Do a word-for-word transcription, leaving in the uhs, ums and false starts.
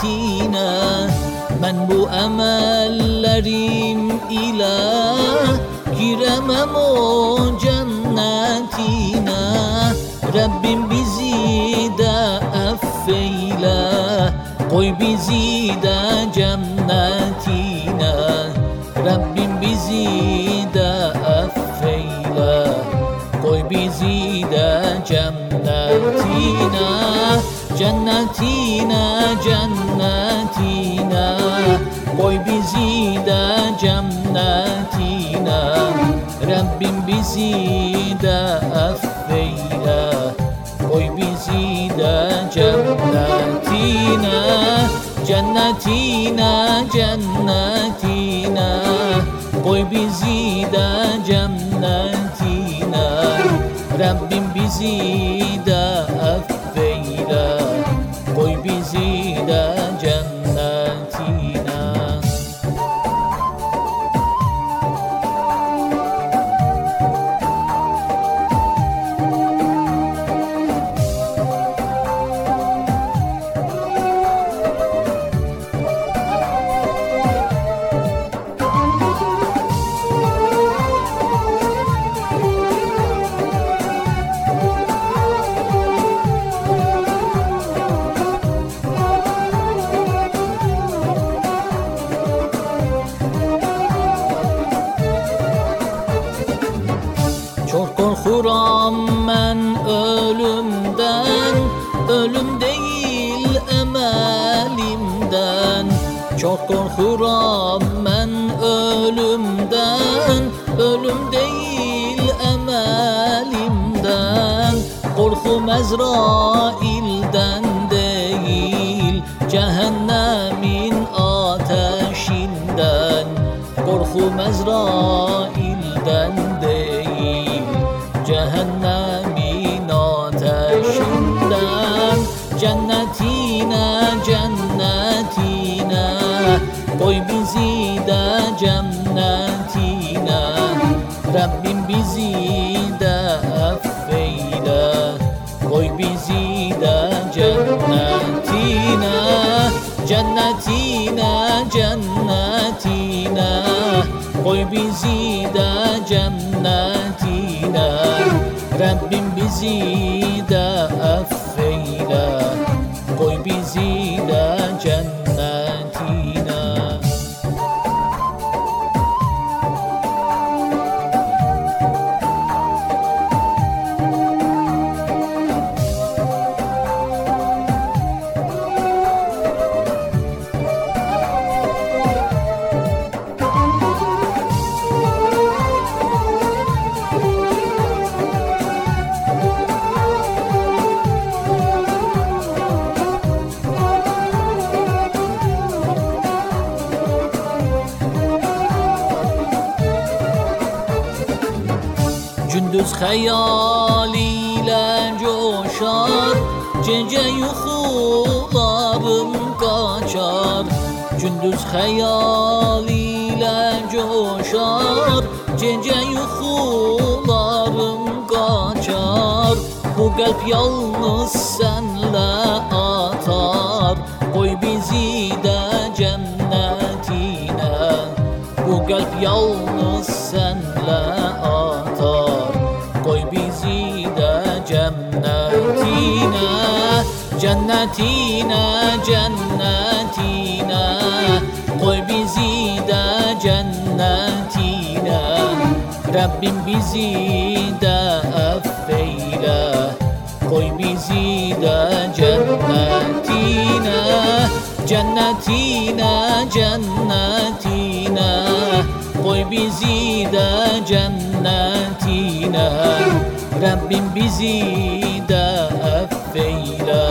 cennetine. Ben bu emellerim ile giremem o cennetine. Rabbim bizi de affeyle, koy bizi de cennetine. Rabbim bizi de affeyle, koy bizi de cennetine. Cennetine, cennetine, koy bizi de cennetine. Rabbim bizi de affeyle, koy bizi de cennetine. Cennetine, cennetine, koy bizi de cennetine. Rabbim bizi de affeyle, koy bizi de cennetine. Çok korkuram ben ölümden, ölüm değil emelimden. Çok korkuram ben ölümden, ölüm değil emelimden. Korkum Ezrail'den değil, cehennemin ateşinden. Korkum Ezrail'den değil, cehennemin ateşinden. Cennetine, cennetine, koy bizi de cennetine. Rabbim bizi de affeyle, koy bizi de cennetine. Cennetine, cennetine, koy bizi de cennetine. Rabbim bizi de affeyle, koy bizi de cennetine. Gündüz hayaliyle coşar, gece yuxularım kaçar. Gündüz hayaliyle coşar, gece yuxularım kaçar. Bu kalp yalnız senle atar, koy bizi de cennetine. Bu kalp yalnız senle atar, koy bizi de cennetine. Cennetine, cennetine, koy bizi de cennetine. Rabbim bizi de affeyle, koy bizi de cennetine. Cennetine, cennetine, koy bizi de cennetine. Rabbim bizi de affeyle,